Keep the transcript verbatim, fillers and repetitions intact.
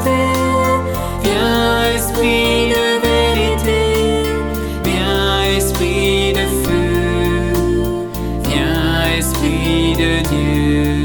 bonté. Viens, esprit de vérité, viens, esprit de feu, viens, esprit de Dieu.